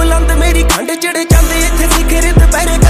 बुलंद मेरी खंड चढ़ जाते इत्थे सिखर दुपहरे